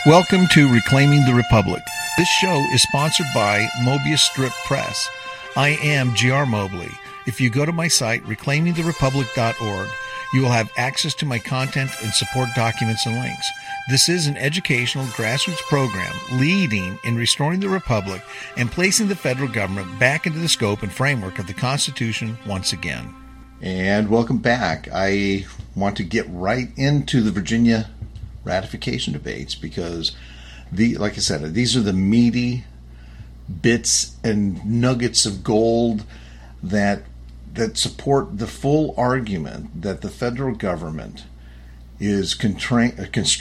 Welcome to Reclaiming the Republic. This show is sponsored by Mobius Strip Press. I am G.R. Mobley. If you go to my site, reclaimingtherepublic.org, you will have access to my content and support documents and links. This is an educational grassroots program leading in restoring the Republic and placing the federal government back into the scope and framework of the Constitution once again. And welcome back. I want to get right into the Virginia ratification debates because, like I said, these are the meaty bits and nuggets of gold that support the full argument that the federal government is constrained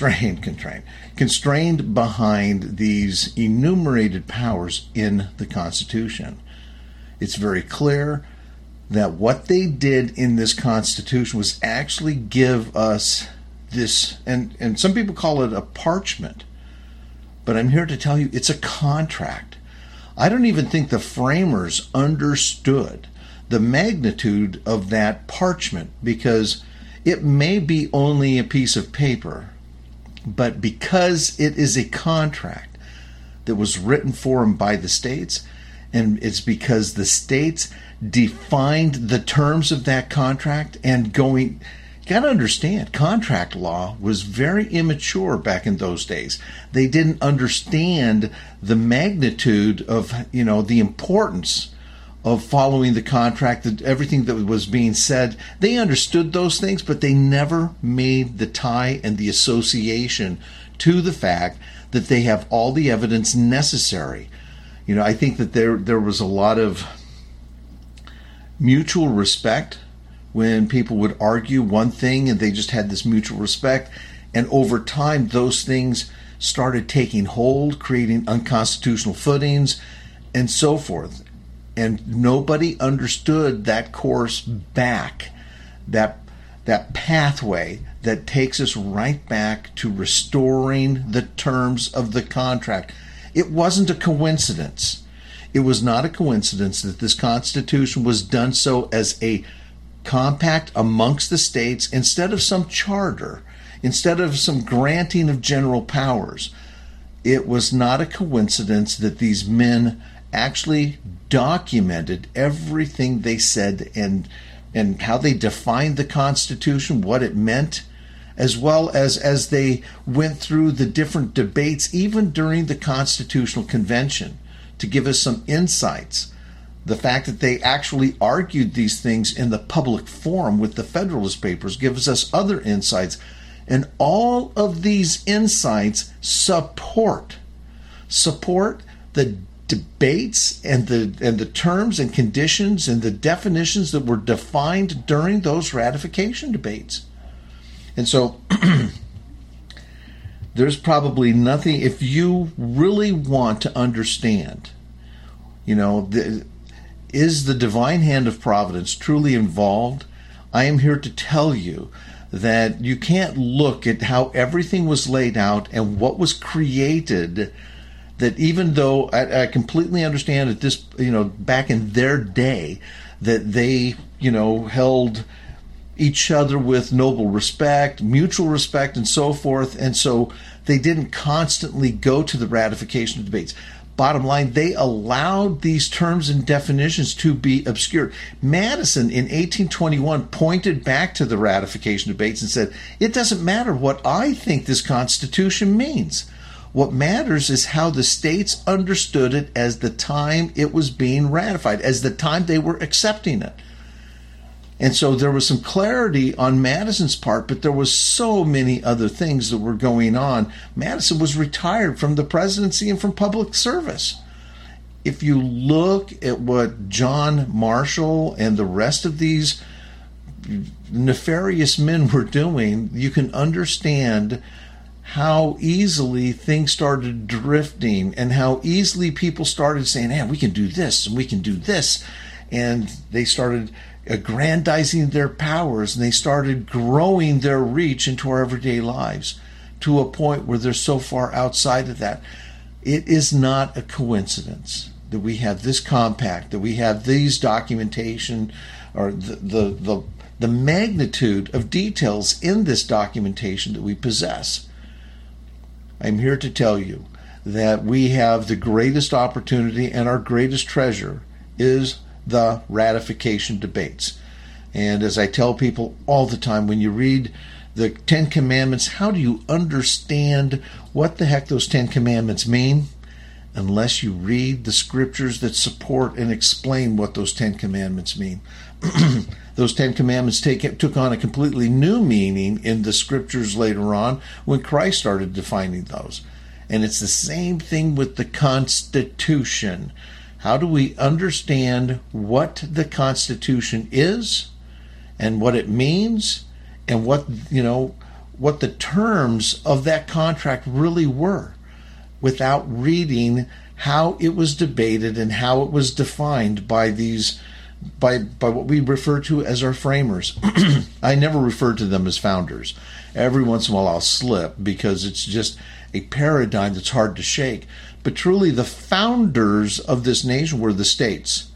behind these enumerated powers in the Constitution. It's very clear that what they did in this Constitution was actually give us this, and some people call it a parchment, but I'm here to tell you it's a contract. I don't even think the framers understood the magnitude of that parchment, because it may be only a piece of paper, but because it is a contract that was written for and by the states, and it's because the states defined the terms of that contract and going. You got to understand, contract law was very immature back in those days. They didn't understand the magnitude of, the importance of following the contract, everything that was being said. They understood those things, but they never made the tie and the association to the fact that they have all the evidence necessary. I think that there was a lot of mutual respect when people would argue one thing and they just had this mutual respect. And over time, those things started taking hold, creating unconstitutional footings and so forth. And nobody understood that course back, that pathway that takes us right back to restoring the terms of the contract. It wasn't a coincidence. It was not a coincidence that this Constitution was done so as a compact amongst the states instead of some charter, instead of some granting of general powers. It was not a coincidence that these men actually documented everything they said and how they defined the Constitution, what it meant, as well as they went through the different debates, even during the Constitutional Convention, to give us some insights. The fact that they actually argued these things in the public forum with the Federalist Papers gives us other insights. And all of these insights support the debates and the terms and conditions and the definitions that were defined during those ratification debates. And so there's probably nothing, if you really want to understand, is the divine hand of providence truly involved? I am here to tell you that you can't look at how everything was laid out and what was created, that even though I completely understand that this, back in their day, that they, held each other with noble respect, mutual respect, and so forth, and so they didn't constantly go to the ratification debates. Bottom line, they allowed these terms and definitions to be obscured. Madison in 1821 pointed back to the ratification debates and said, it doesn't matter what I think this Constitution means. What matters is how the states understood it as the time it was being ratified, as the time they were accepting it. And so there was some clarity on Madison's part, but there was so many other things that were going on. Madison was retired from the presidency and from public service. If you look at what John Marshall and the rest of these nefarious men were doing, you can understand how easily things started drifting and how easily people started saying, hey, we can do this and we can do this. And they started aggrandizing their powers, and they started growing their reach into our everyday lives to a point where they're so far outside of that. It is not a coincidence that we have this compact, that we have these documentation, or the magnitude of details in this documentation that we possess. I'm here to tell you that we have the greatest opportunity, and our greatest treasure is the ratification debates. And as I tell people all the time, when you read the Ten Commandments, how do you understand what the heck those Ten Commandments mean unless you read the scriptures that support and explain what those Ten Commandments mean? Those Ten Commandments took on a completely new meaning in the scriptures later on when Christ started defining those. And it's the same thing with the Constitution. How do we understand what the Constitution is and what it means and what the terms of that contract really were without reading how it was debated and how it was defined by what we refer to as our framers? I never refer to them as founders. Every once in a while I'll slip because it's just a paradigm that's hard to shake. But truly the founders of this nation were the states.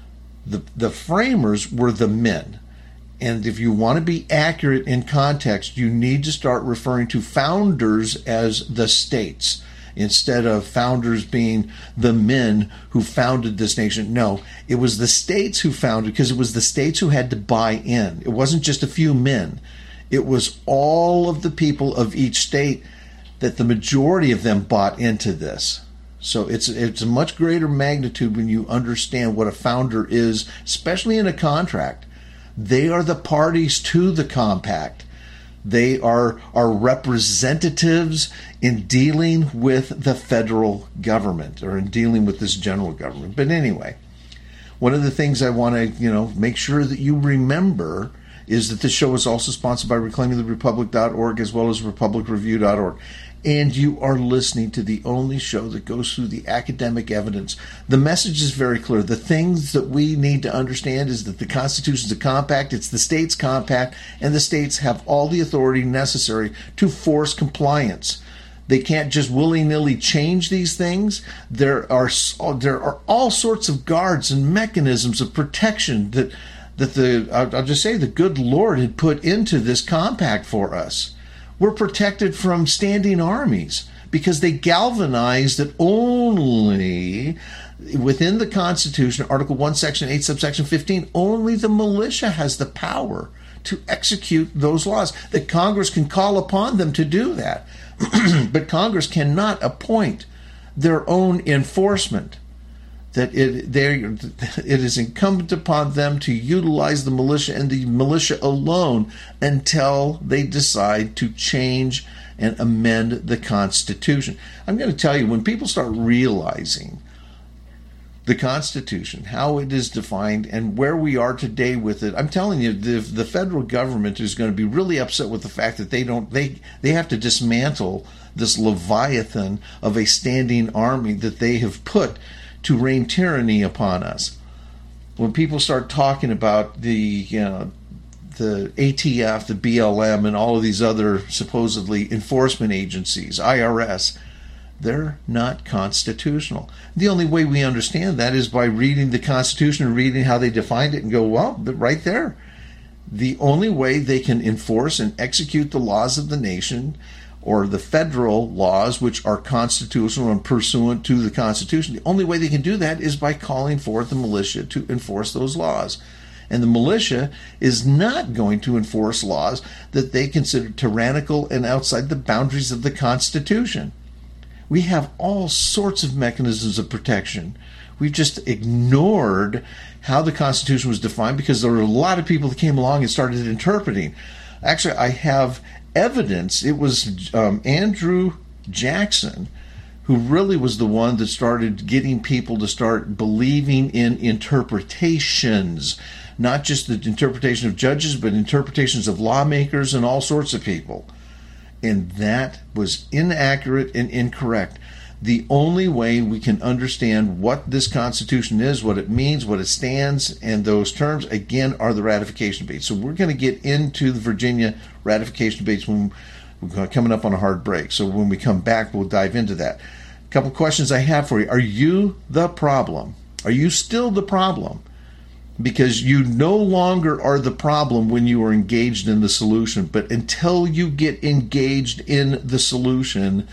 The framers were the men. And if you want to be accurate in context, you need to start referring to founders as the states, instead of founders being the men who founded this nation. No, it was the states who founded, because it was the states who had to buy in. It wasn't just a few men. It was all of the people of each state, that the majority of them bought into this. So it's a much greater magnitude when you understand what a founder is, especially in a contract. They are the parties to the compact. They are representatives in dealing with the federal government, or in dealing with this general government. But anyway, one of the things I want to make sure that you remember is that this show is also sponsored by ReclaimingTheRepublic.org as well as RepublicReview.org. And you are listening to the only show that goes through the academic evidence. The message is very clear. The things that we need to understand is that the Constitution is a compact. It's the states' compact, and the states have all the authority necessary to force compliance. They can't just willy-nilly change these things. There are all sorts of guards and mechanisms of protection that I'll just say the good Lord had put into this compact for us. We're protected from standing armies because they galvanized that only within the Constitution, Article 1, Section 8, subsection 15, only the militia has the power to execute those laws, that Congress can call upon them to do that. But Congress cannot appoint their own enforcement. That it is incumbent upon them to utilize the militia and the militia alone until they decide to change and amend the Constitution. I'm going to tell you, when people start realizing the Constitution, how it is defined, and where we are today with it, I'm telling you, the federal government is going to be really upset with the fact that they have to dismantle this leviathan of a standing army that they have put to rain tyranny upon us. When people start talking about the ATF, the BLM, and all of these other supposedly enforcement agencies, IRS, they're not constitutional. The only way we understand that is by reading the Constitution and reading how they defined it and go, well, right there. The only way they can enforce and execute the laws of the nation, or the federal laws, which are constitutional and pursuant to the Constitution, the only way they can do that is by calling forth the militia to enforce those laws. And the militia is not going to enforce laws that they consider tyrannical and outside the boundaries of the Constitution. We have all sorts of mechanisms of protection. We've just ignored how the Constitution was defined because there were a lot of people that came along and started interpreting. Actually, I have evidence. It was Andrew Jackson who really was the one that started getting people to start believing in interpretations, not just the interpretation of judges, but interpretations of lawmakers and all sorts of people. And that was inaccurate and incorrect. The only way we can understand what this Constitution is, what it means, what it stands, and those terms, again, are the ratification debates. So we're going to get into the Virginia ratification debates when we're coming up on a hard break. So when we come back, we'll dive into that. A couple questions I have for you. Are you the problem? Are you still the problem? Because you no longer are the problem when you are engaged in the solution. But until you get engaged in the solution,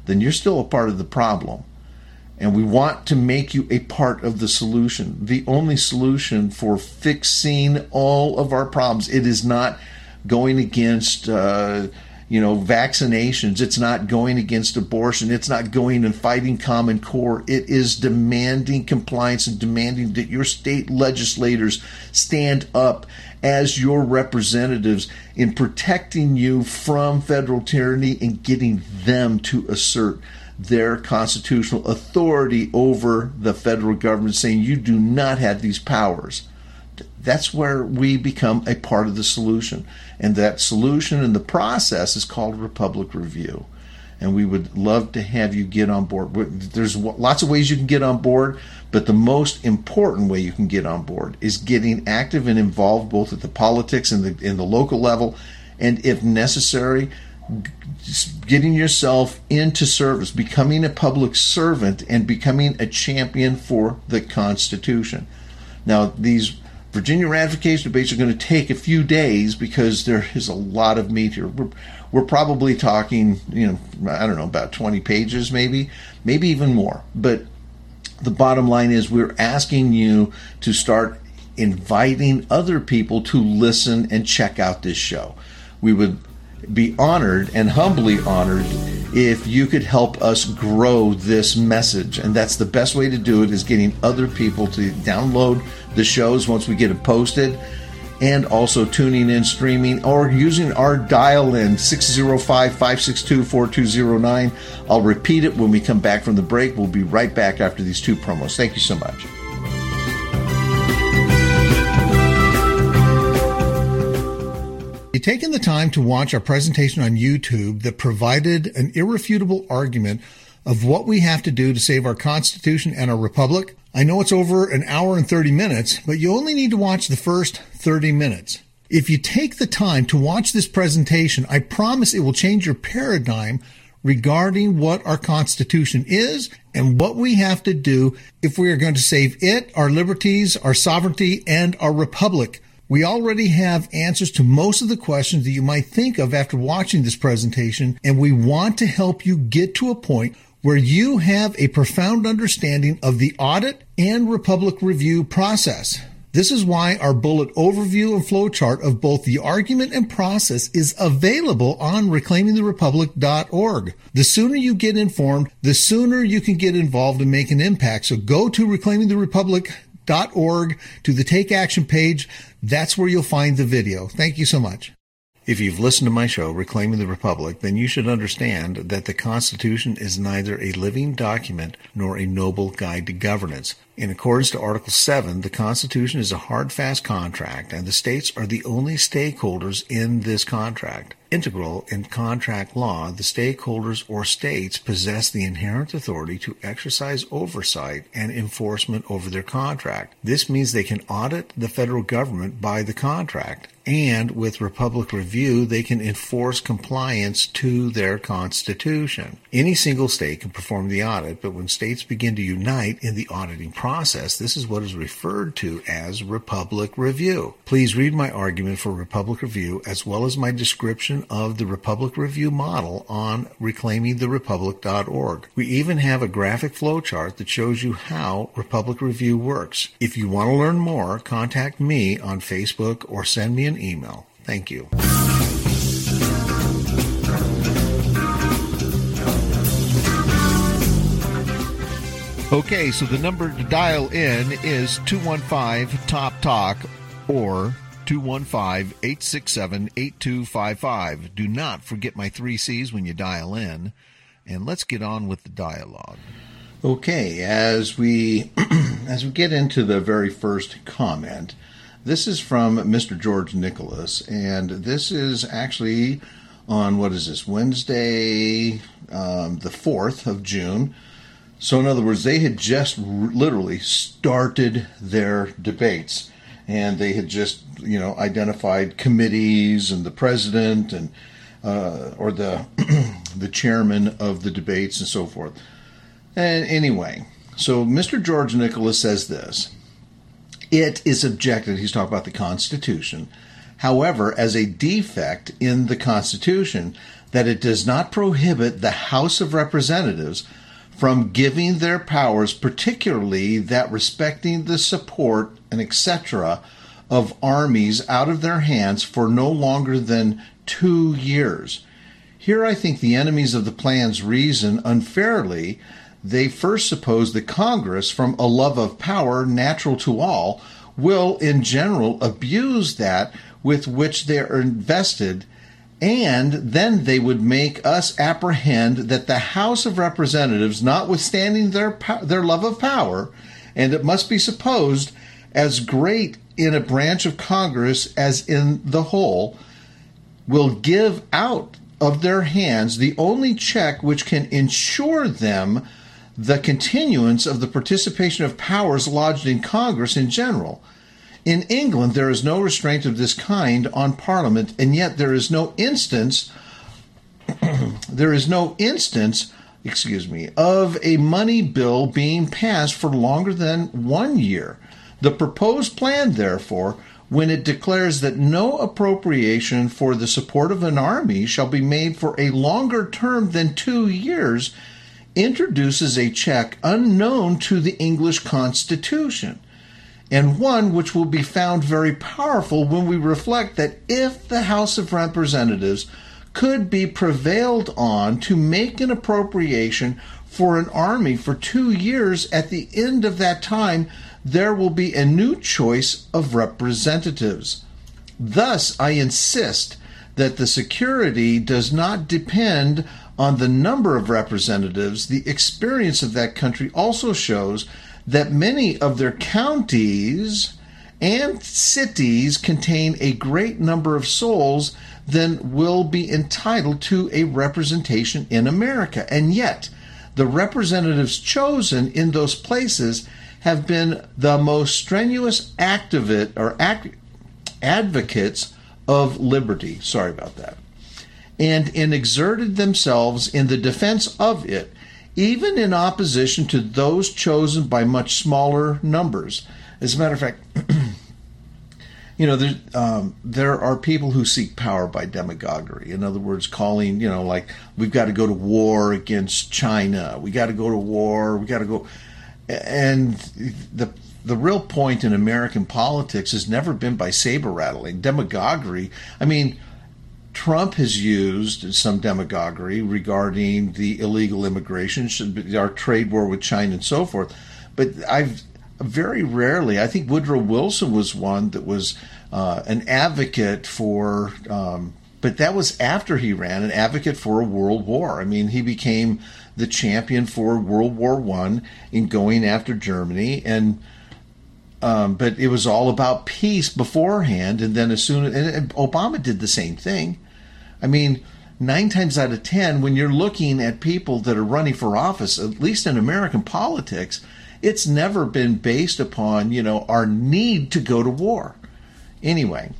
then you're still a part of the problem. And we want to make you a part of the solution, the only solution for fixing all of our problems. It is not going against, vaccinations. It's not going against abortion. It's not going and fighting Common Core. It is demanding compliance and demanding that your state legislators stand up as your representatives in protecting you from federal tyranny and getting them to assert their constitutional authority over the federal government, saying you do not have these powers. That's where we become a part of the solution. And that solution and the process is called Republic Review. And we would love to have you get on board. There's lots of ways you can get on board, but the most important way you can get on board is getting active and involved both at the politics and in the local level, and if necessary, getting yourself into service, becoming a public servant, and becoming a champion for the Constitution. Now, these Virginia ratification debates are going to take a few days because there is a lot of meat here. We're probably talking, about 20 pages, maybe even more. But the bottom line is we're asking you to start inviting other people to listen and check out this show. We would be honored and humbly honored if you could help us grow this message. And that's the best way to do it, is getting other people to download the shows once we get it posted, and also tuning in, streaming, or using our dial-in 605-562-4209. I'll repeat it when we come back from the break. We'll be right back after these two promos. Thank you so much. You've taken the time to watch our presentation on YouTube that provided an irrefutable argument of what we have to do to save our Constitution and our Republic. I know it's over an hour and 30 minutes, but you only need to watch the first 30 minutes. If you take the time to watch this presentation, I promise it will change your paradigm regarding what our Constitution is and what we have to do if we are going to save it, our liberties, our sovereignty, and our Republic. We already have answers to most of the questions that you might think of after watching this presentation, and we want to help you get to a point where you have a profound understanding of the audit and Republic Review process. This is why our bullet overview and flowchart of both the argument and process is available on reclaimingtherepublic.org. The sooner you get informed, the sooner you can get involved and make an impact. So go to reclaimingtherepublic.org to the Take Action page. That's where you'll find the video. Thank you so much. If you've listened to my show, Reclaiming the Republic, then you should understand that the Constitution is neither a living document nor a noble guide to governance. In accordance to Article 7, the Constitution is a hard, fast contract, and the states are the only stakeholders in this contract. Integral in contract law, the stakeholders or states possess the inherent authority to exercise oversight and enforcement over their contract. This means they can audit the federal government by the contract, and with Republic Review, they can enforce compliance to their Constitution. Any single state can perform the audit, but when states begin to unite in the auditing process, this is what is referred to as Republic Review. Please read my argument for Republic Review as well as my description of the Republic Review model on reclaimingtherepublic.org. We even have a graphic flowchart that shows you how Republic Review works. If you want to learn more, contact me on Facebook or send me an email. Thank you. Okay, so the number to dial in is 215-TOP-TALK or 215-867-8255. Do not forget my 3 C's when you dial in, and let's get on with the dialogue. Okay, as we get into the very first comment, this is from Mr. George Nicholas, and this is actually on, Wednesday, the 4th of June. So in other words, they had just literally started their debates, and they had just, identified committees and the president and or the the chairman of the debates and so forth. And anyway, so Mr. George Nicholas says this: it is objected, he's talking about the Constitution, however, as a defect in the Constitution, that it does not prohibit the House of Representatives from giving their powers, particularly that respecting the support and etc. of armies out of their hands for no longer than 2 years. Here I think the enemies of the plans reason unfairly. They first suppose that Congress, from a love of power natural to all, will in general abuse that with which they are invested, and then they would make us apprehend that the House of Representatives, notwithstanding their love of power, and it must be supposed as great in a branch of Congress as in the whole, will give out of their hands the only check which can ensure them the continuance of the participation of powers lodged in Congress in general. In England, there is no restraint of this kind on Parliament, and yet there is no instance of a money bill being passed for longer than 1 year. The proposed plan, therefore, when it declares that no appropriation for the support of an army shall be made for a longer term than 2 years, introduces a check unknown to the English Constitution, and one which will be found very powerful when we reflect that if the House of Representatives could be prevailed on to make an appropriation for an army for 2 years, at the end of that time there will be a new choice of representatives. Thus, I insist that the security does not depend on the number of representatives. The experience of that country also shows that many of their counties and cities contain a great number of souls than will be entitled to a representation in America. And yet, the representatives chosen in those places have been the most strenuous advocates of liberty. Sorry about that. And exerted themselves in the defense of it, even in opposition to those chosen by much smaller numbers. As a matter of fact, there are people who seek power by demagoguery. In other words, calling, like, we've got to go to war against China. We got to go to war. We got to go. And the real point in American politics has never been by saber rattling. Demagoguery, I mean, Trump has used some demagoguery regarding the illegal immigration, our trade war with China and so forth. But I've very rarely, I think Woodrow Wilson was one that was an advocate for, but that was after he ran, an advocate for a world war. I mean, he became the champion for World War I in going after Germany, and but it was all about peace beforehand, and then and Obama did the same thing. I mean, 9 times out of 10, when you're looking at people that are running for office, at least in American politics, it's never been based upon, our need to go to war. Anyway,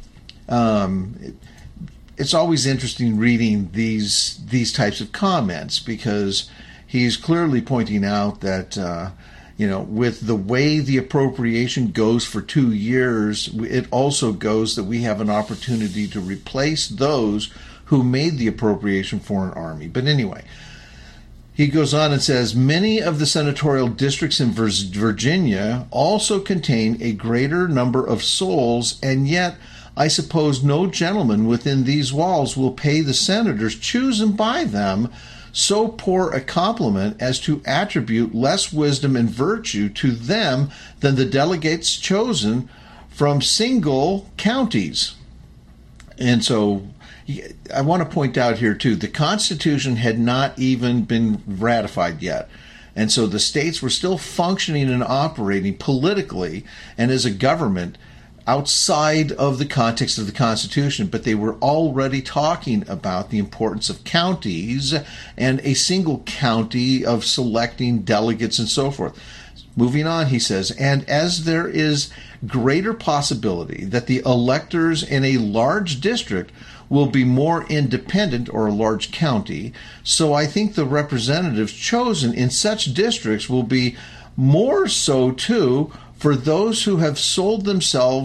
it's always interesting reading these types of comments, because he's clearly pointing out that with the way the appropriation goes for 2 years, it also goes that we have an opportunity to replace those who made the appropriation for an army. But anyway, he goes on and says, many of the senatorial districts in Virginia also contain a greater number of souls, and yet I suppose no gentleman within these walls will pay the senators chosen by them so poor a compliment as to attribute less wisdom and virtue to them than the delegates chosen from single counties. And so I want to point out here, too, the Constitution had not even been ratified yet. And so the states were still functioning and operating politically and as a government outside of the context of the Constitution, but they were already talking about the importance of counties and a single county of selecting delegates and so forth. Moving on, he says, and as there is greater possibility that the electors in a large district will be more independent, or a large county, so I think the representatives chosen in such districts will be more so too for those who have sold themselves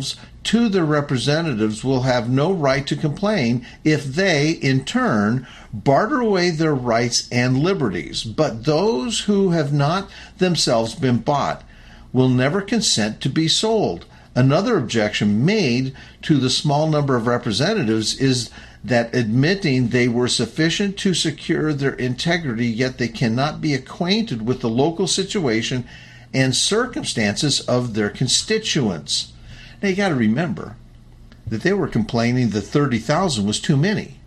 to their representatives will have no right to complain if they, in turn, barter away their rights and liberties. But those who have not themselves been bought will never consent to be sold. Another objection made to the small number of representatives is that admitting they were sufficient to secure their integrity, yet they cannot be acquainted with the local situation and circumstances of their constituents. Now you got to remember that they were complaining that 30,000 was too many.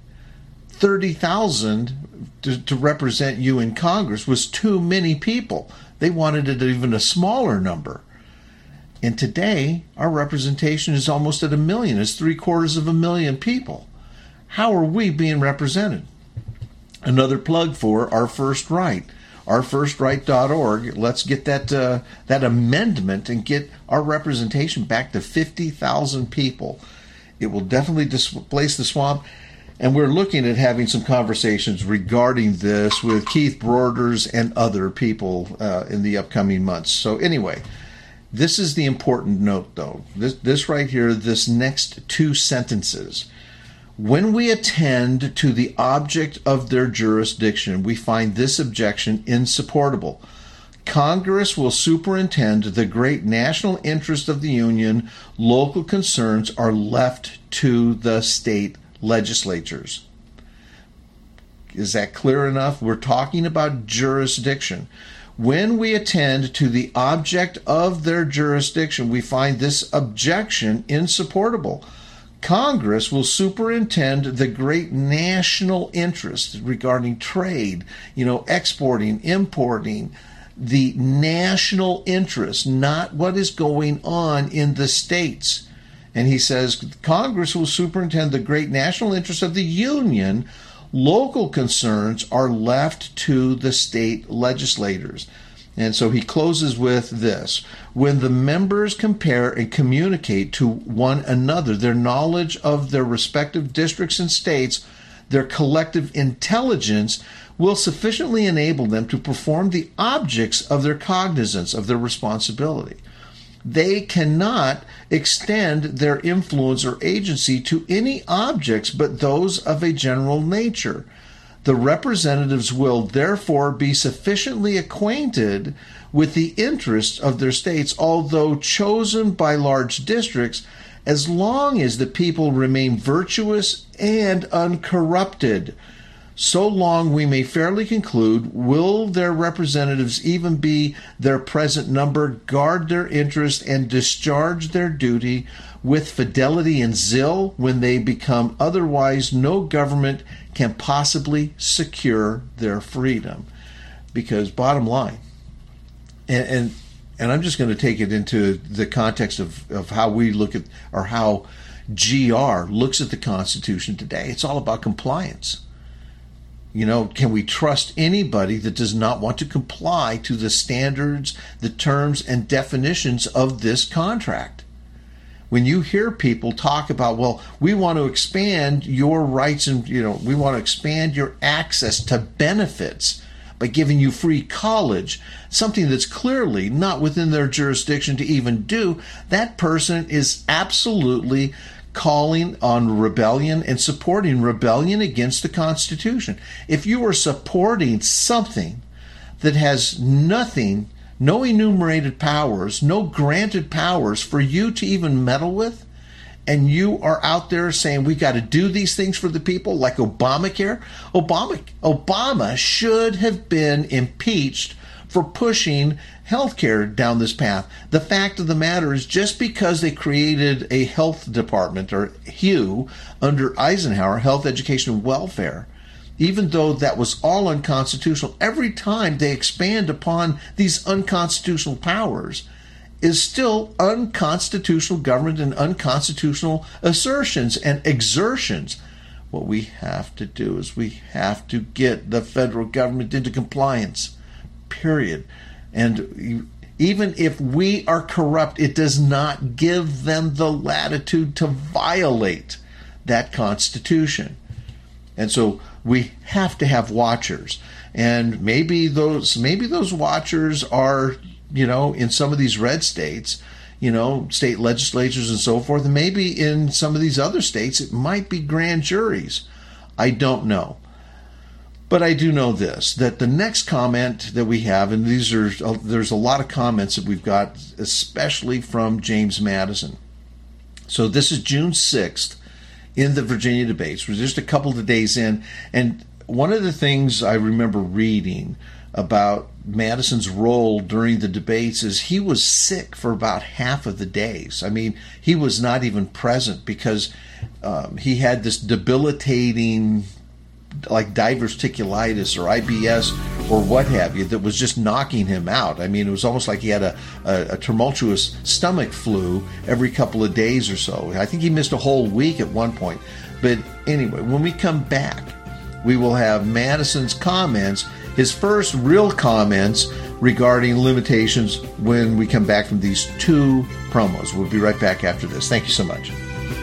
30,000 to represent you in Congress was too many people. They wanted it even a smaller number. And today, our representation is almost at 1 million. It's 750,000 people. How are we being represented? Another plug for Our First Right. OurFirstRight.org. Let's get that amendment and get our representation back to 50,000 people. It will definitely displace the swamp. And we're looking at having some conversations regarding this with Keith Broders and other people in the upcoming months. So anyway, this is the important note, though. This right here, this next two sentences. When we attend to the object of their jurisdiction, we find this objection insupportable. Congress will superintend the great national interest of the Union. Local concerns are left to the state legislatures. Is that clear enough? We're talking about jurisdiction. When we attend to the object of their jurisdiction, we find this objection insupportable. Congress will superintend the great national interest regarding trade, exporting, importing, the national interest, not what is going on in the states. And he says, Congress will superintend the great national interest of the Union. Local concerns are left to the state legislators. And so he closes with this. When the members compare and communicate to one another their knowledge of their respective districts and states, their collective intelligence will sufficiently enable them to perform the objects of their cognizance, of their responsibility. They cannot extend their influence or agency to any objects but those of a general nature. The representatives will therefore be sufficiently acquainted with the interests of their states, although chosen by large districts, as long as the people remain virtuous and uncorrupted. So long, we may fairly conclude, will their representatives, even be their present number, guard their interest and discharge their duty with fidelity and zeal. When they become otherwise, no government can possibly secure their freedom. Because bottom line, and I'm just going to take it into the context of how we look at, or how GR looks at the Constitution today. It's all about compliance. Can we trust anybody that does not want to comply to the standards, the terms, and definitions of this contract? When you hear people talk about, well, we want to expand your rights and, we want to expand your access to benefits by giving you free college, something that's clearly not within their jurisdiction to even do, that person is absolutely calling on rebellion and supporting rebellion against the Constitution. If you are supporting something that has nothing, no enumerated powers, no granted powers for you to even meddle with, and you are out there saying we got to do these things for the people, like Obamacare, Obama should have been impeached for pushing healthcare down this path. The fact of the matter is, just because they created a health department, or HUE, under Eisenhower, Health, Education, and Welfare, even though that was all unconstitutional, every time they expand upon these unconstitutional powers is still unconstitutional government and unconstitutional assertions and exertions. What we have to do is we have to get the federal government into compliance. Period. And even if we are corrupt, it does not give them the latitude to violate that Constitution. And so we have to have watchers. And maybe those watchers are, in some of these red states, state legislatures and so forth. And maybe in some of these other states, it might be grand juries. I don't know. But I do know this, that the next comment that we have, and there's a lot of comments that we've got, especially from James Madison. So this is June 6th in the Virginia debates. We're just a couple of days in. And one of the things I remember reading about Madison's role during the debates is he was sick for about half of the days. I mean, he was not even present because he had this debilitating, like diverticulitis or IBS or what have you, that was just knocking him out. I mean, it was almost like he had a tumultuous stomach flu every couple of days or so. I think he missed a whole week at one point. But anyway, when we come back, we will have Madison's comments, his first real comments regarding limitations when we come back from these two promos. We'll be right back after this. Thank you so much.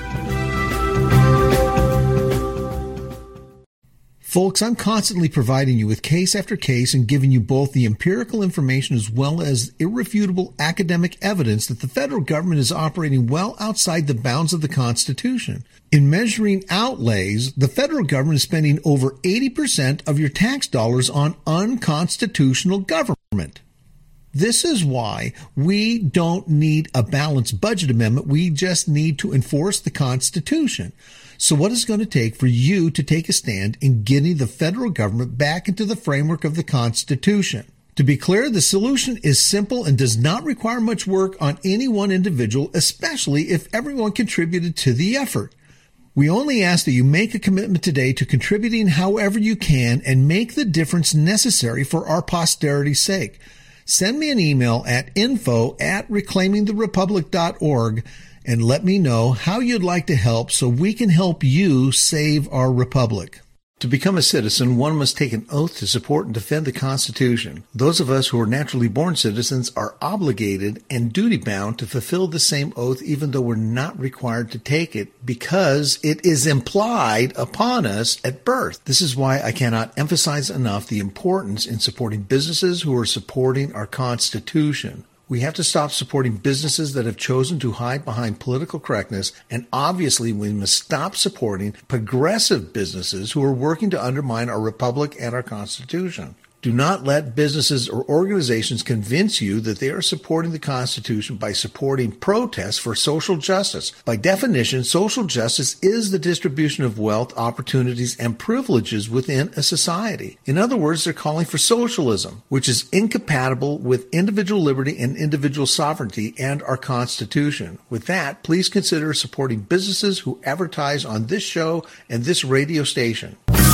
Folks, I'm constantly providing you with case after case and giving you both the empirical information as well as irrefutable academic evidence that the federal government is operating well outside the bounds of the Constitution. In measuring outlays, the federal government is spending over 80% of your tax dollars on unconstitutional government. This is why we don't need a balanced budget amendment. We just need to enforce the Constitution. So what is it going to take for you to take a stand in getting the federal government back into the framework of the Constitution? To be clear, the solution is simple and does not require much work on any one individual, especially if everyone contributed to the effort. We only ask that you make a commitment today to contributing however you can and make the difference necessary for our posterity's sake. Send me an email at info@reclaimingtherepublic.org and let me know how you'd like to help so we can help you save our republic. To become a citizen, one must take an oath to support and defend the Constitution. Those of us who are naturally born citizens are obligated and duty-bound to fulfill the same oath even though we're not required to take it because it is implied upon us at birth. This is why I cannot emphasize enough the importance in supporting businesses who are supporting our Constitution. We have to stop supporting businesses that have chosen to hide behind political correctness, and obviously we must stop supporting progressive businesses who are working to undermine our republic and our Constitution. Do not let businesses or organizations convince you that they are supporting the Constitution by supporting protests for social justice. By definition, social justice is the distribution of wealth, opportunities, and privileges within a society. In other words, they're calling for socialism, which is incompatible with individual liberty and individual sovereignty and our Constitution. With that, please consider supporting businesses who advertise on this show and this radio station.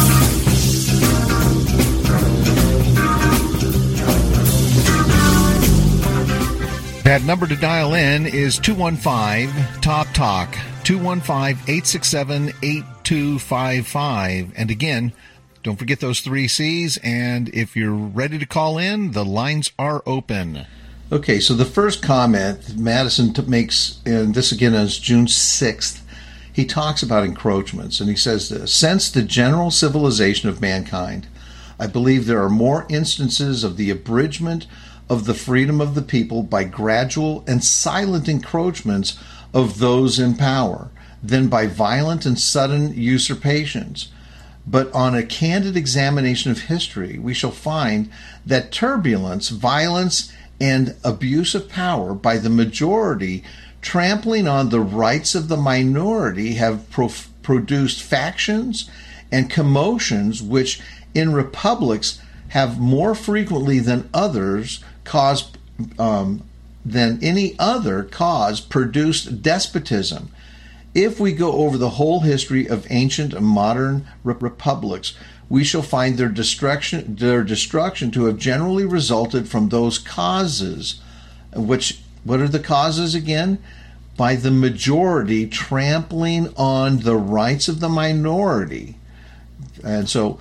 That number to dial in is 215-TALK-TALK, 215-867-8255. And again, don't forget those 3 C's. And if you're ready to call in, the lines are open. Okay, so the first comment Madison makes, and this again is June 6th, he talks about encroachments, and he says this: since the general civilization of mankind, I believe there are more instances of the abridgment of the freedom of the people by gradual and silent encroachments of those in power than by violent and sudden usurpations. But on a candid examination of history, we shall find that turbulence, violence, and abuse of power by the majority trampling on the rights of the minority have produced factions and commotions which in republics have more frequently than any other cause produced despotism. If we go over the whole history of ancient and modern republics, we shall find their destruction to have generally resulted from those causes, which, what are the causes again? By the majority trampling on the rights of the minority. And so,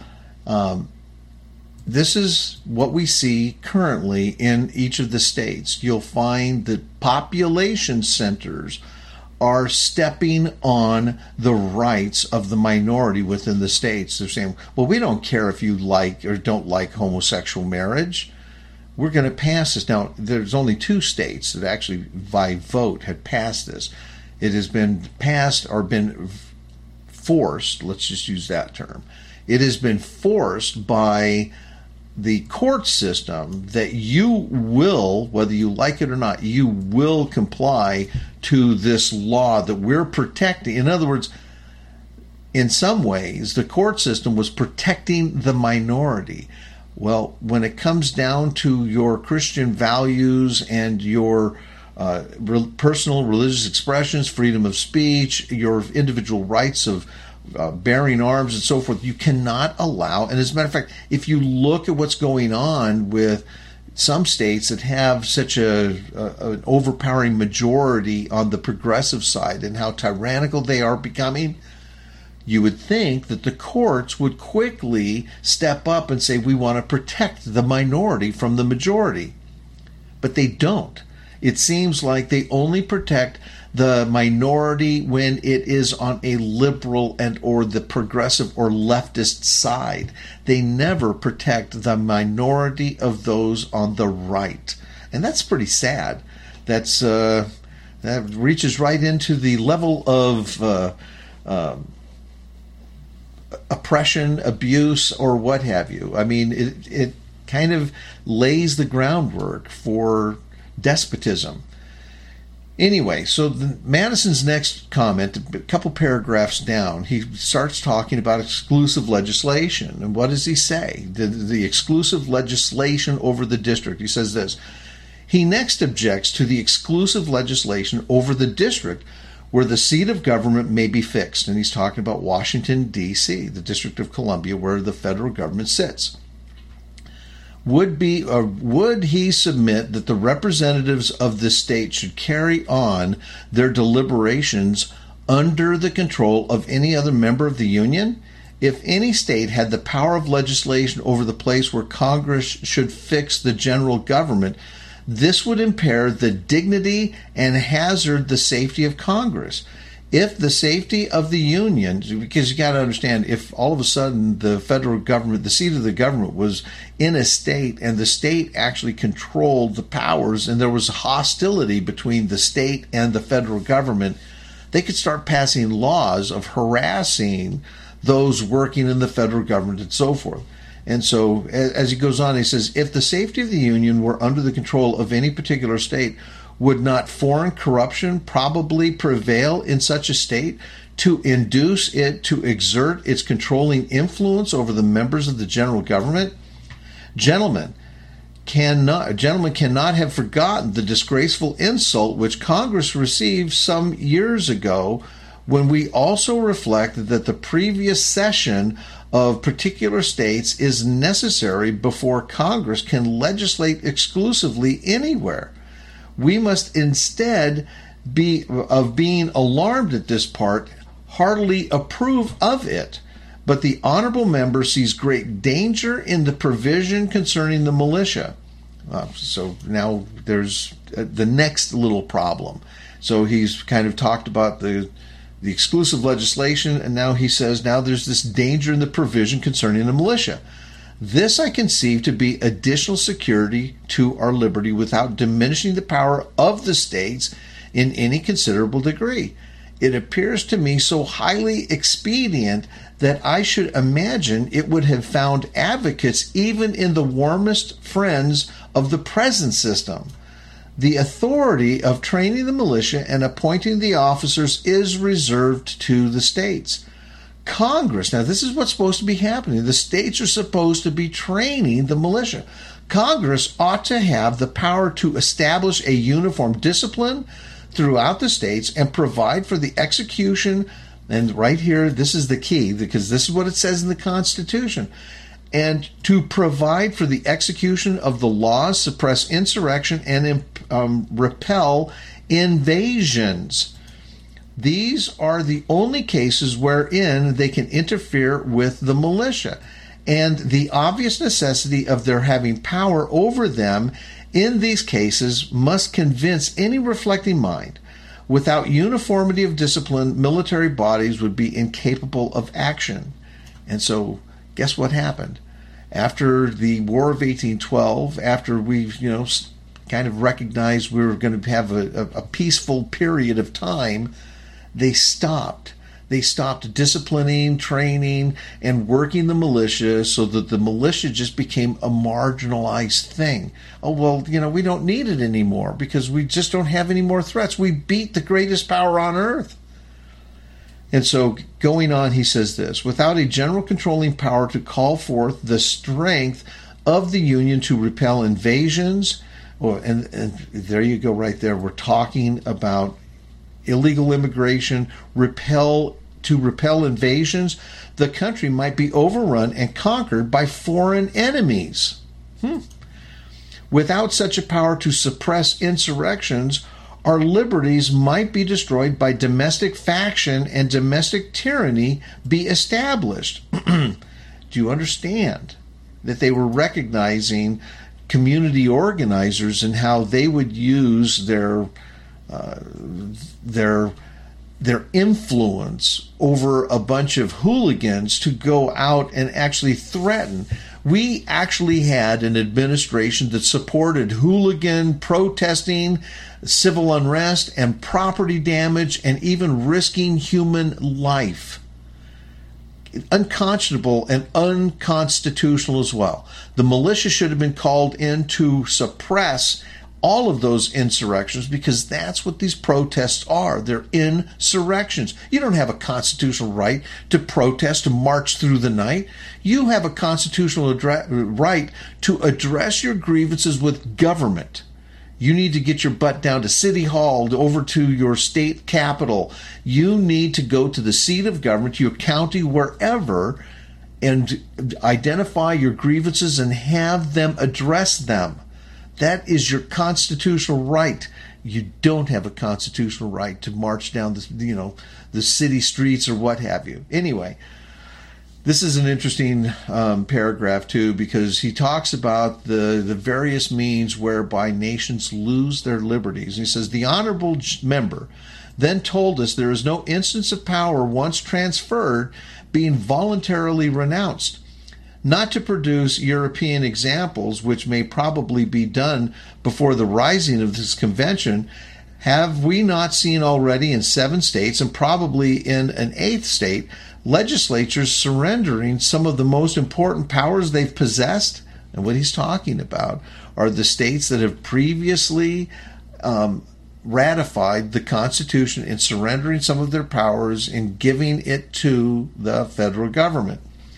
this is what we see currently in each of the states. You'll find that population centers are stepping on the rights of the minority within the states. They're saying, well, we don't care if you like or don't like homosexual marriage. we're going to pass this. Now, there's only 2 states that actually, by vote, had passed this. It has been passed or been forced, let's just use that term. It has been forced by the court system that you will, whether you like it or not, you will comply to this law that we're protecting. In other words, in some ways, the court system was protecting the minority. Well, when it comes down to your Christian values and your personal religious expressions, freedom of speech, your individual rights of bearing arms and so forth, you cannot allow, and as a matter of fact, if you look at what's going on with some states that have such an overpowering majority on the progressive side and how tyrannical they are becoming, you would think that the courts would quickly step up and say, we want to protect the minority from the majority. But they don't. It seems like they only protect the minority when it is on a liberal and or the progressive or leftist side. They never protect the minority of those on the right. And that's pretty sad. That reaches right into the level of oppression, abuse, or what have you. I mean, it kind of lays the groundwork for despotism. Anyway, so Madison's next comment, a couple paragraphs down, he starts talking about exclusive legislation. And what does he say? The exclusive legislation over the district. He says this. He next objects to the exclusive legislation over the district where the seat of government may be fixed. And he's talking about Washington, D.C., the District of Columbia, where the federal government sits. Would he submit that the representatives of the state should carry on their deliberations under the control of any other member of the Union? If any state had the power of legislation over the place where Congress should fix the general government, this would impair the dignity and hazard the safety of Congress. If the safety of the Union, because you got to understand, if all of a sudden the federal government, the seat of the government was in a state and the state actually controlled the powers and there was hostility between the state and the federal government, they could start passing laws of harassing those working in the federal government and so forth. And so as he goes on, he says, if the safety of the Union were under the control of any particular state, would not foreign corruption probably prevail in such a state to induce it to exert its controlling influence over the members of the general government? Gentlemen cannot have forgotten the disgraceful insult which Congress received some years ago when we also reflect that the previous cession of particular states is necessary before Congress can legislate exclusively anywhere. We must instead of being alarmed at this part, heartily approve of it. But the honorable member sees great danger in the provision concerning the militia. So now there's the next little problem. So he's kind of talked about the exclusive legislation, and now he says now there's this danger in the provision concerning the militia. This I conceive to be additional security to our liberty without diminishing the power of the states in any considerable degree. It appears to me so highly expedient that I should imagine it would have found advocates even in the warmest friends of the present system. The authority of training the militia and appointing the officers is reserved to the states. Congress, now this is what's supposed to be happening. The states are supposed to be training the militia. Congress ought to have the power to establish a uniform discipline throughout the states and provide for the execution, and right here, this is the key, because this is what it says in the Constitution, and to provide for the execution of the laws, suppress insurrection, and repel invasions. These are the only cases wherein they can interfere with the militia, and the obvious necessity of their having power over them in these cases must convince any reflecting mind. Without uniformity of discipline, military bodies would be incapable of action. And so, guess what happened? after the War of 1812, after we've, kind of recognized we were going to have a peaceful period of time, they stopped. They stopped disciplining, training, and working the militia so that the militia just became a marginalized thing. Oh, well, we don't need it anymore because we just don't have any more threats. We beat the greatest power on earth. And so going on, he says this: without a general controlling power to call forth the strength of the Union to repel invasions, and there you go right there. We're talking about illegal immigration, to repel invasions, the country might be overrun and conquered by foreign enemies. Without such a power to suppress insurrections, our liberties might be destroyed by domestic faction and domestic tyranny be established. Do you understand that they were recognizing community organizers and how they would use their influence over a bunch of hooligans to go out and actually threaten? We actually had an administration that supported hooligan protesting, civil unrest, and property damage, and even risking human life. Unconscionable and unconstitutional as well. The militia should have been called in to suppress all of those insurrections, because that's what these protests are. They're insurrections. You don't have a constitutional right to protest, to march through the night. You have a constitutional right to address your grievances with government. You need to get your butt down to City Hall, over to your state capital. You need to go to the seat of government, your county, wherever, and identify your grievances and have them address them. That is your constitutional right. You don't have a constitutional right to march down the city streets or what have you. Anyway, this is an interesting paragraph too, because he talks about the various means whereby nations lose their liberties. And he says, the honorable member then told us there is no instance of power once transferred being voluntarily renounced. Not to produce European examples, which may probably be done before the rising of this convention, have we not seen already in 7 states, and probably in an 8th state, legislatures surrendering some of the most important powers they've possessed? And what he's talking about are the states that have previously ratified the Constitution in surrendering some of their powers and giving it to the federal government.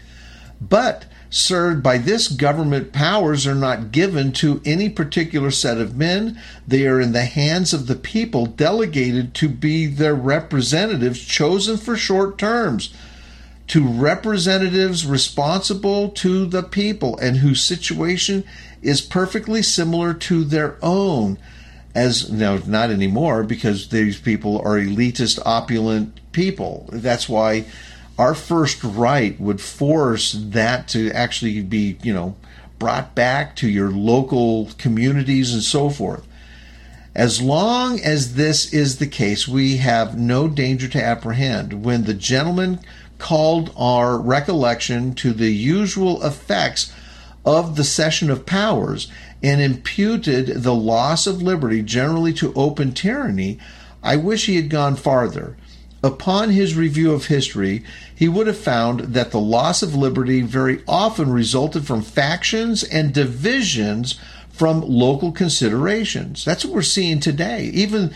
But, sir, by this government powers are not given to any particular set of men. They are in the hands of the people, delegated to be their representatives, chosen for short terms, to representatives responsible to the people and whose situation is perfectly similar to their own. As now, not anymore, because these people are elitist, opulent people. That's why our first right would force that to actually be, brought back to your local communities and so forth. As long as this is the case, we have no danger to apprehend. When the gentleman called our recollection to the usual effects of the cession of powers and imputed the loss of liberty generally to open tyranny, I wish he had gone farther. Upon his review of history, he would have found that the loss of liberty very often resulted from factions and divisions from local considerations. That's what we're seeing today. Even,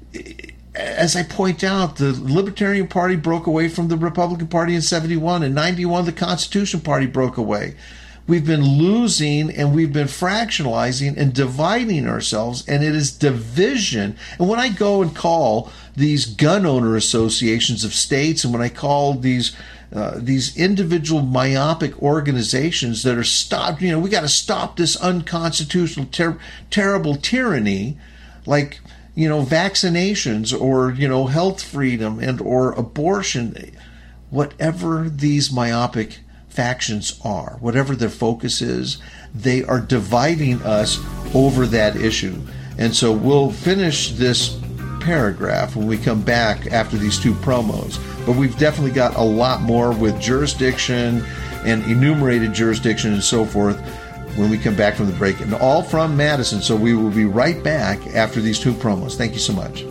as I point out, the Libertarian Party broke away from the Republican Party in 71. In 91, the Constitution Party broke away. We've been losing and we've been fractionalizing and dividing ourselves, and it is division. And when I go and call these gun owner associations of states, and when I call these individual myopic organizations that are stopped, we got to stop this unconstitutional, terrible tyranny, like, vaccinations or, health freedom and or abortion, whatever these myopic factions are, whatever their focus is, they are dividing us over that issue. And so we'll finish this paragraph when we come back after these 2 promos. But we've definitely got a lot more with jurisdiction and enumerated jurisdiction and so forth when we come back from the break, and all from Madison. So we will be right back after these two promos. Thank you so much.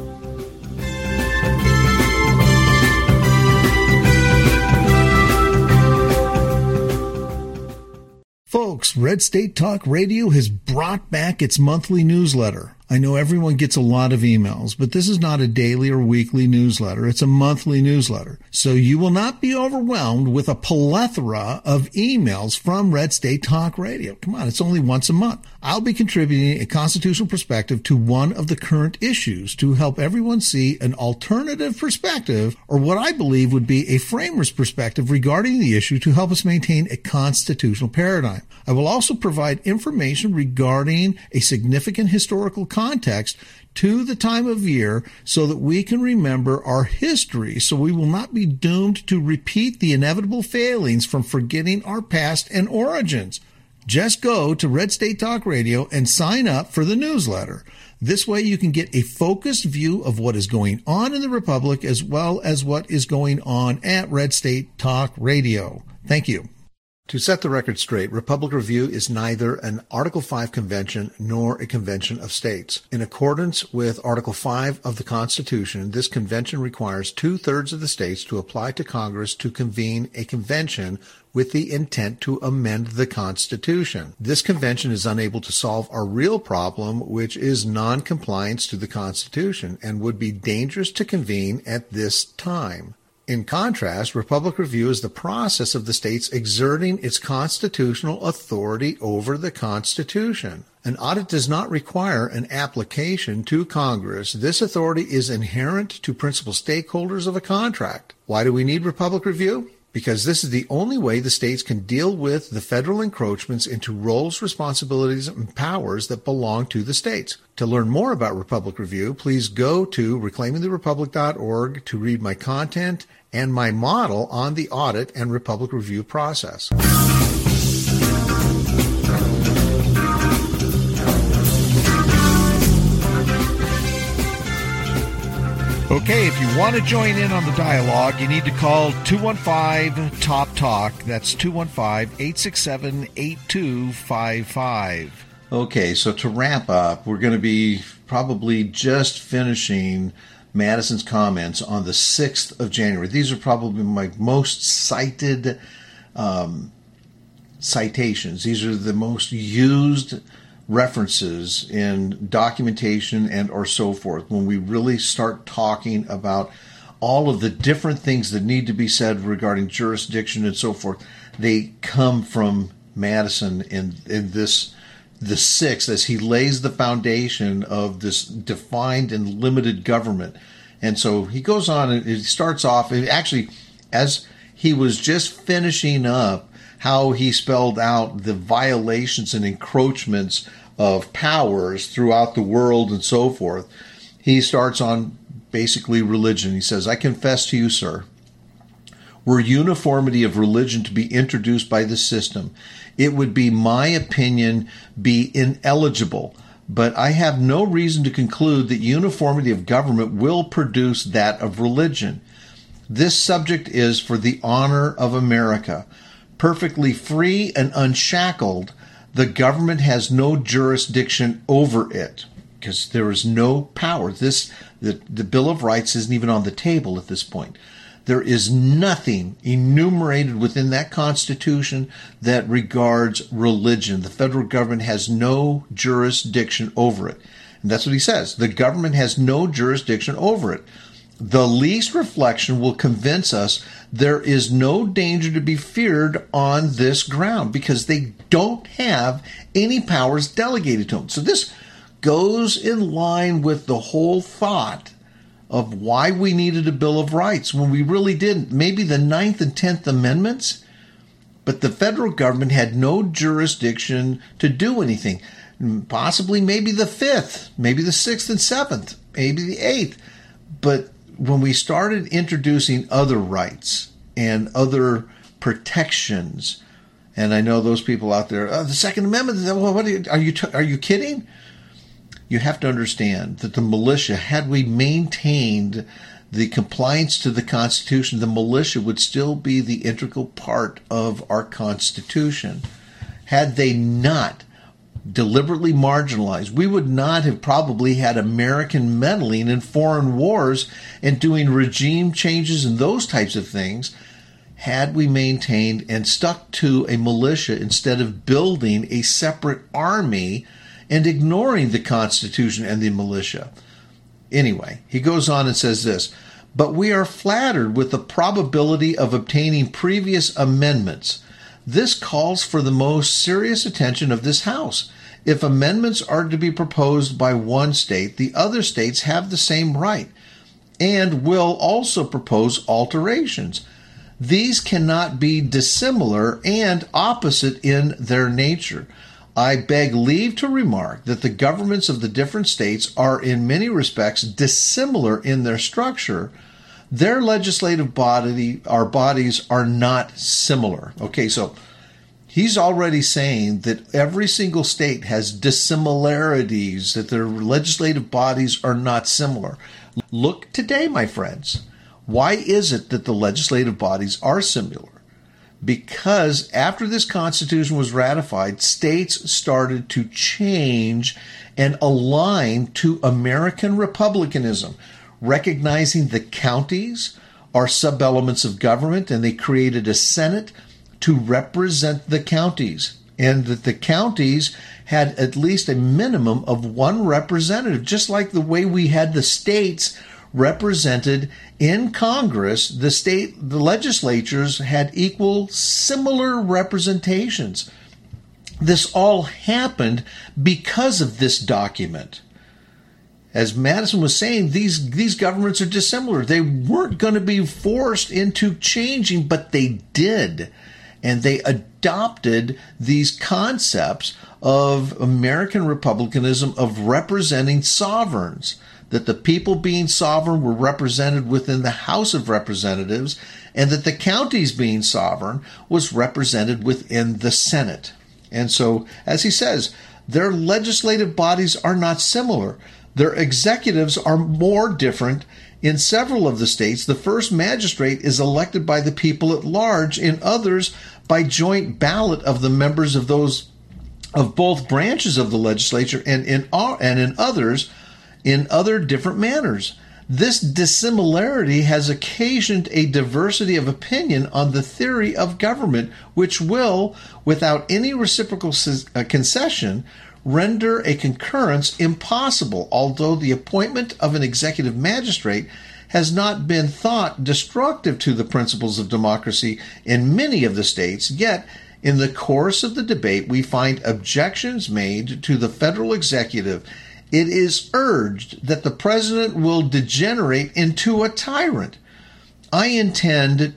Folks, Red State Talk Radio has brought back its monthly newsletter. I know everyone gets a lot of emails, but this is not a daily or weekly newsletter. It's a monthly newsletter. So you will not be overwhelmed with a plethora of emails from Red State Talk Radio. Come on, it's only once a month. I'll be contributing a constitutional perspective to one of the current issues to help everyone see an alternative perspective, or what I believe would be a framer's perspective regarding the issue to help us maintain a constitutional paradigm. I will also provide information regarding a significant historical context to the time of year so that we can remember our history, so we will not be doomed to repeat the inevitable failings from forgetting our past and origins. Just go to Red State Talk Radio and sign up for the newsletter. This way you can get a focused view of what is going on in the Republic as well as what is going on at Red State Talk Radio. Thank you. To set the record straight, Republic Review is neither an Article 5 convention nor a convention of states. In accordance with Article 5 of the Constitution, this convention requires 2/3 of the states to apply to Congress to convene a convention with the intent to amend the Constitution. This convention is unable to solve our real problem, which is non-compliance to the Constitution, and would be dangerous to convene at this time. In contrast, Republic Review is the process of the states exerting its constitutional authority over the Constitution. An audit does not require an application to Congress. This authority is inherent to principal stakeholders of a contract. Why do we need Republic Review? Because this is the only way the states can deal with the federal encroachments into roles, responsibilities, and powers that belong to the states. To learn more about Republic Review, please go to reclaimingtherepublic.org to read my content and my model on the audit and Republic Review process. Okay, if you want to join in on the dialogue, you need to call 215-TOP-TALK. That's 215-867-8255. Okay, so to wrap up, we're going to be probably just finishing Madison's comments on the 6th of January. These are probably my most cited citations. These are the most used references in documentation and or so forth when we really start talking about all of the different things that need to be said regarding jurisdiction and so forth. They come from Madison in this the 6th, as he lays the foundation of this defined and limited government. And so he goes on and he starts off, actually, as he was just finishing up how he spelled out the violations and encroachments of powers throughout the world and so forth. He starts on basically religion. He says, I confess to you, sir, were uniformity of religion to be introduced by the system, it would be my opinion be ineligible. But I have no reason to conclude that uniformity of government will produce that of religion. This subject is for the honor of America. Perfectly free and unshackled, the government has no jurisdiction over it because there is no power. The Bill of Rights isn't even on the table at this point. There is nothing enumerated within that Constitution that regards religion. The federal government has no jurisdiction over it. And that's what he says. The government has no jurisdiction over it. The least reflection will convince us there is no danger to be feared on this ground because they don't have any powers delegated to them. So this goes in line with the whole thought of why we needed a Bill of Rights when we really didn't. Maybe the 9th and 10th Amendments, but the federal government had no jurisdiction to do anything. Possibly maybe the 5th, maybe the 6th and 7th, maybe the 8th. But when we started introducing other rights and other protections, and I know those people out there, the Second Amendment, are you kidding? You have to understand that the militia, had we maintained the compliance to the Constitution, the militia would still be the integral part of our Constitution. Had they not deliberately marginalized, we would not have probably had American meddling in foreign wars and doing regime changes and those types of things had we maintained and stuck to a militia instead of building a separate army and ignoring the Constitution and the militia. Anyway, he goes on and says this, but we are flattered with the probability of obtaining previous amendments. This calls for the most serious attention of this House. If amendments are to be proposed by one state, the other states have the same right and will also propose alterations. These cannot be dissimilar and opposite in their nature. I beg leave to remark that the governments of the different states are in many respects dissimilar in their structure. Their legislative bodies are not similar. Okay, so he's already saying that every single state has dissimilarities, that their legislative bodies are not similar. Look today, my friends. Why is it that the legislative bodies are similar? Because after this Constitution was ratified, states started to change and align to American republicanism, recognizing the counties are sub-elements of government, and they created a Senate to represent the counties, and that the counties had at least a minimum of one representative, just like the way we had the states represented in Congress. The legislatures had equal, similar representations. This all happened because of this document. As Madison was saying, these governments are dissimilar. They weren't going to be forced into changing, but they did. And they adopted these concepts of American republicanism, of representing sovereigns, that the people being sovereign were represented within the House of Representatives, and that the counties being sovereign was represented within the Senate. And so, as he says, their legislative bodies are not similar. Their executives are more different. In several of the states, the first magistrate is elected by the people at large. In others, by joint ballot of the members of both branches of the legislature, and in others, in other different manners. This dissimilarity has occasioned a diversity of opinion on the theory of government, which will, without any reciprocal concession, render a concurrence impossible. Although the appointment of an executive magistrate has not been thought destructive to the principles of democracy in many of the states, yet in the course of the debate we find objections made to the federal executive. It is urged that the president will degenerate into a tyrant. I intend,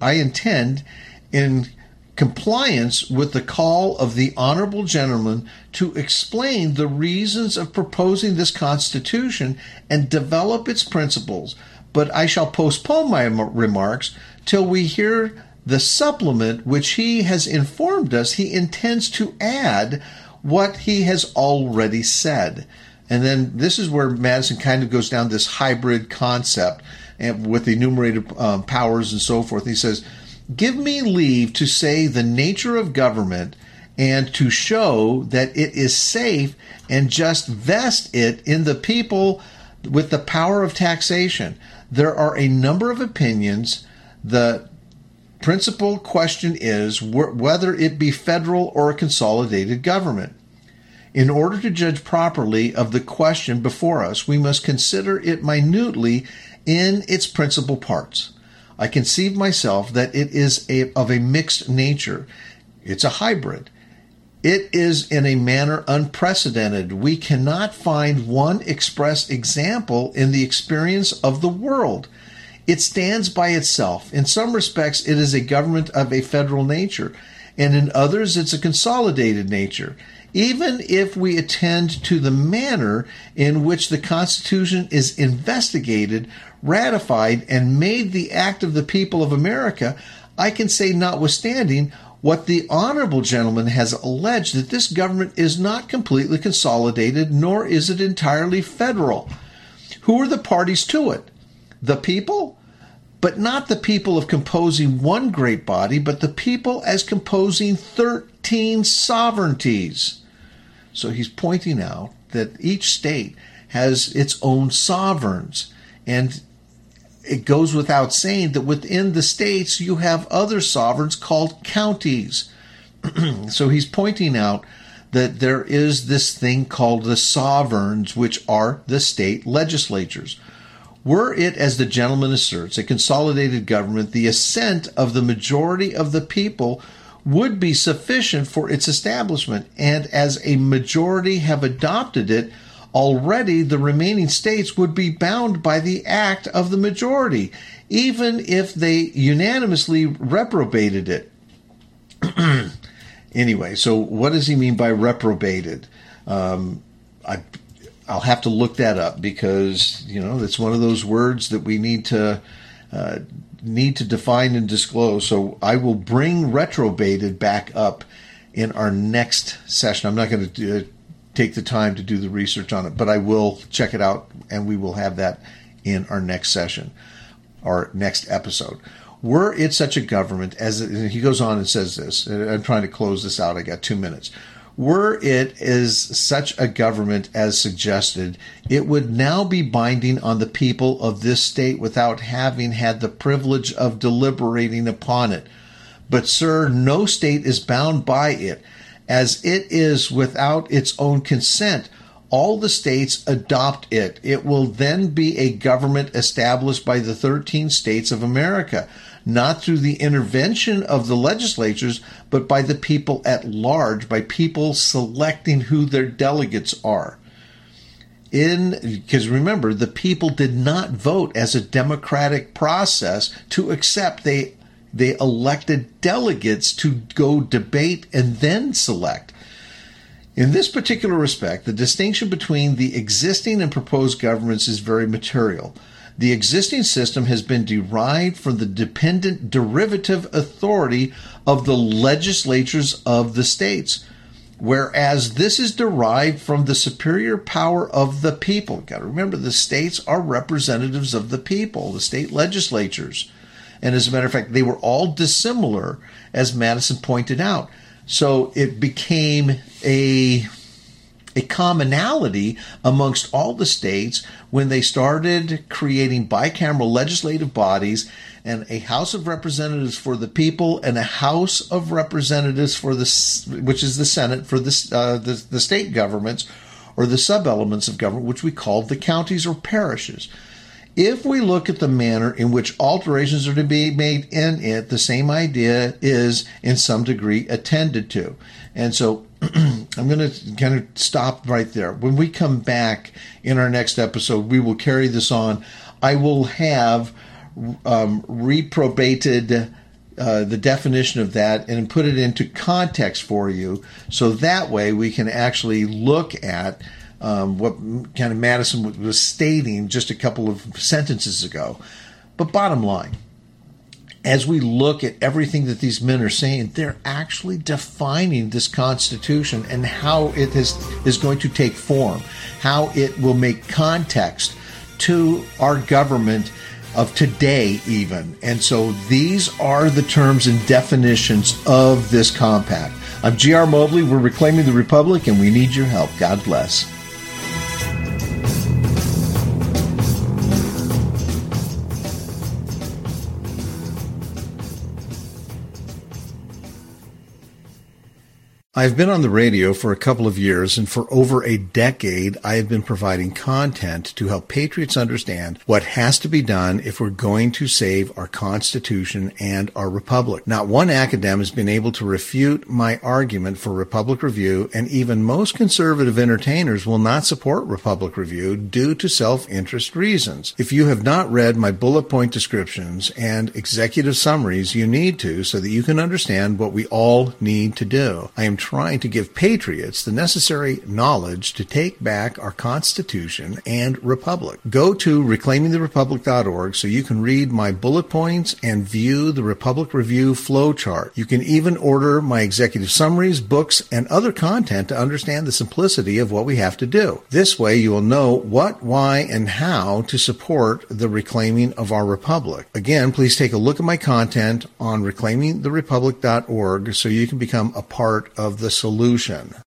in compliance with the call of the honorable gentleman, to explain the reasons of proposing this Constitution and develop its principles, but I shall postpone my remarks till we hear the supplement which he has informed us he intends to add what he has already said. And then this is where Madison kind of goes down this hybrid concept and with the enumerated powers and so forth. He says, give me leave to say the nature of government and to show that it is safe, and just vest it in the people with the power of taxation. There are a number of opinions. The principal question is whether it be federal or a consolidated government. In order to judge properly of the question before us, we must consider it minutely in its principal parts. I conceive myself that it is of a mixed nature. It's a hybrid. It is in a manner unprecedented. We cannot find one express example in the experience of the world. It stands by itself. In some respects, it is a government of a federal nature, and in others, it's a consolidated nature. Even if we attend to the manner in which the Constitution is investigated, ratified, and made the act of the people of America, I can say, notwithstanding what the honorable gentleman has alleged, that this government is not completely consolidated, nor is it entirely federal. Who are the parties to it? the people, but not the people of composing one great body, but the people as composing 13 sovereignties. So he's pointing out that each state has its own sovereigns, and it goes without saying that within the states you have other sovereigns called counties. So he's pointing out that there is this thing called the sovereigns, which are the state legislatures. Were it, as the gentleman asserts, a consolidated government, the assent of the majority of the people would be sufficient for its establishment, and as a majority have adopted it, already the remaining states would be bound by the act of the majority, even if they unanimously reprobated it. Anyway, so what does he mean by reprobated? I'll have to look that up because, it's one of those words that we need to define and disclose. So I will bring retrobated back up in our next session. I'm not going to take the time to do the research on it, but I will check it out, and we will have that in our next session, our next episode. Were it such a government, and he goes on and says this, and I'm trying to close this out, I got 2 minutes. Were it as such a government as suggested, it would now be binding on the people of this state without having had the privilege of deliberating upon it. But, sir, no state is bound by it, as it is without its own consent. All the states adopt it. It will then be a government established by the 13 states of America, not through the intervention of the legislatures, but by the people at large, by people selecting who their delegates are. Because remember, the people did not vote as a democratic process to accept. They elected delegates to go debate and then select. In this particular respect, the distinction between the existing and proposed governments is very material. The existing system has been derived from the dependent derivative authority of the legislatures of the states, whereas this is derived from the superior power of the people. You've got to remember, the states are representatives of the people, the state legislatures. And as a matter of fact, they were all dissimilar, as Madison pointed out. So it became a commonality amongst all the states when they started creating bicameral legislative bodies and a House of Representatives for the people and a House of Representatives for which is the Senate for the state governments or the sub-elements of government, which we call the counties or parishes. If we look at the manner in which alterations are to be made in it, the same idea is in some degree attended to. And so I'm going to kind of stop right there. When we come back in our next episode, we will carry this on. I will have reprobated the definition of that and put it into context for you. So that way we can actually look at what kind of Madison was stating just a couple of sentences ago. But bottom line, as we look at everything that these men are saying, they're actually defining this Constitution and how it is going to take form, how it will make context to our government of today even. And so these are the terms and definitions of this compact. I'm G.R. Mobley. We're Reclaiming the Republic, and we need your help. God bless. I've been on the radio for a couple of years, and for over a decade, I have been providing content to help patriots understand what has to be done if we're going to save our Constitution and our Republic. Not one academic has been able to refute my argument for Republic Review, and even most conservative entertainers will not support Republic Review due to self-interest reasons. If you have not read my bullet point descriptions and executive summaries, you need to, so that you can understand what we all need to do. I am trying to give patriots the necessary knowledge to take back our Constitution and Republic. Go to reclaimingtherepublic.org so you can read my bullet points and view the Republic Review flowchart. You can even order my executive summaries, books, and other content to understand the simplicity of what we have to do. This way you will know what, why, and how to support the reclaiming of our Republic. Again, please take a look at my content on reclaimingtherepublic.org so you can become a part of the solution.